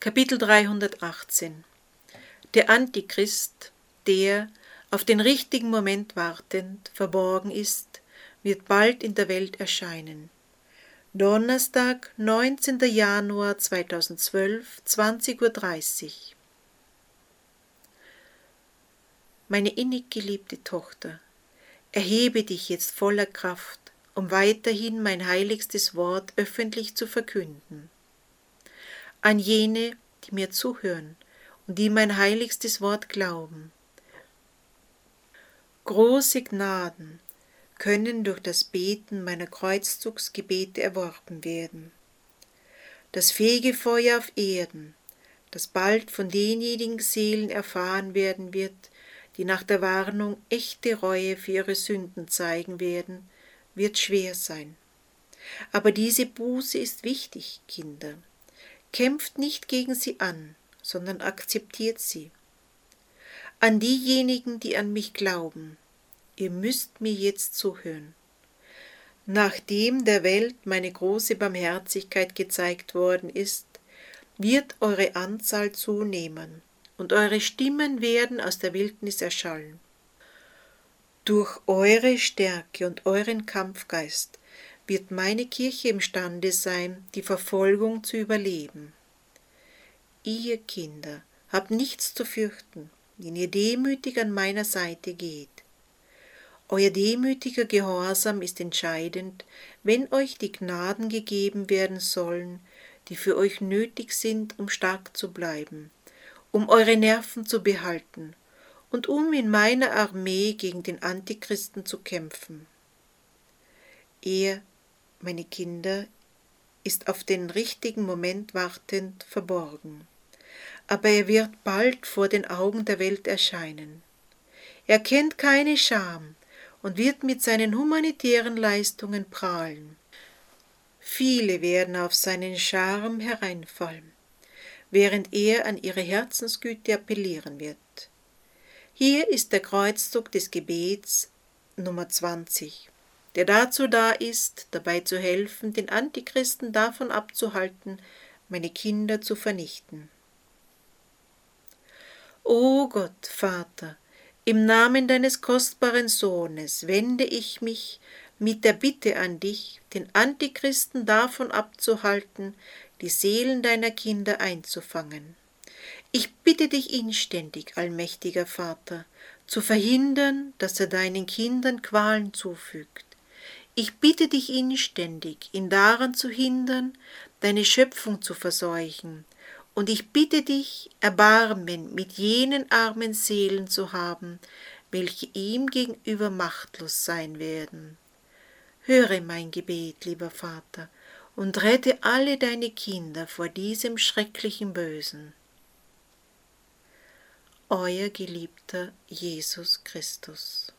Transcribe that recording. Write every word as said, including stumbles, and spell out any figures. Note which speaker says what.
Speaker 1: Kapitel dreihundertachtzehn. Der Antichrist, der, auf den richtigen Moment wartend, verborgen ist, wird bald in der Welt erscheinen. Donnerstag, neunzehnter Januar zweitausendzwölf, zwanzig Uhr dreißig. Meine innig geliebte Tochter, erhebe dich jetzt voller Kraft, um weiterhin mein heiligstes Wort öffentlich zu verkünden. An jene, die mir zuhören und die mein heiligstes Wort glauben. Große Gnaden können durch das Beten meiner Kreuzzugsgebete erworben werden. Das Fegefeuer auf Erden, das bald von denjenigen Seelen erfahren werden wird, die nach der Warnung echte Reue für ihre Sünden zeigen werden, wird schwer sein. Aber diese Buße ist wichtig, Kinder. Kämpft nicht gegen sie an, sondern akzeptiert sie. An diejenigen, die an mich glauben, ihr müsst mir jetzt zuhören. Nachdem der Welt meine große Barmherzigkeit gezeigt worden ist, wird eure Anzahl zunehmen und eure Stimmen werden aus der Wildnis erschallen. Durch eure Stärke und euren Kampfgeist wird meine Kirche imstande sein, die Verfolgung zu überleben. Ihr Kinder, habt nichts zu fürchten, wenn ihr demütig an meiner Seite geht. Euer demütiger Gehorsam ist entscheidend, wenn euch die Gnaden gegeben werden sollen, die für euch nötig sind, um stark zu bleiben, um eure Nerven zu behalten und um in meiner Armee gegen den Antichristen zu kämpfen. Er, meine Kinder, ist auf den richtigen Moment wartend verborgen, aber er wird bald vor den Augen der Welt erscheinen. Er kennt keine Scham und wird mit seinen humanitären Leistungen prahlen. Viele werden auf seinen Charme hereinfallen, während er an ihre Herzensgüte appellieren wird. Hier ist der Kreuzzug des Gebets Nummer zwanzig, der dazu da ist, dabei zu helfen, den Antichristen davon abzuhalten, meine Kinder zu vernichten. O Gott, Vater, im Namen deines kostbaren Sohnes wende ich mich mit der Bitte an dich, den Antichristen davon abzuhalten, die Seelen deiner Kinder einzufangen. Ich bitte dich inständig, allmächtiger Vater, zu verhindern, dass er deinen Kindern Qualen zufügt. Ich bitte dich inständig, ihn daran zu hindern, deine Schöpfung zu verseuchen, und ich bitte dich, Erbarmen mit jenen armen Seelen zu haben, welche ihm gegenüber machtlos sein werden. Höre mein Gebet, lieber Vater, und rette alle deine Kinder vor diesem schrecklichen Bösen. Euer geliebter Jesus Christus.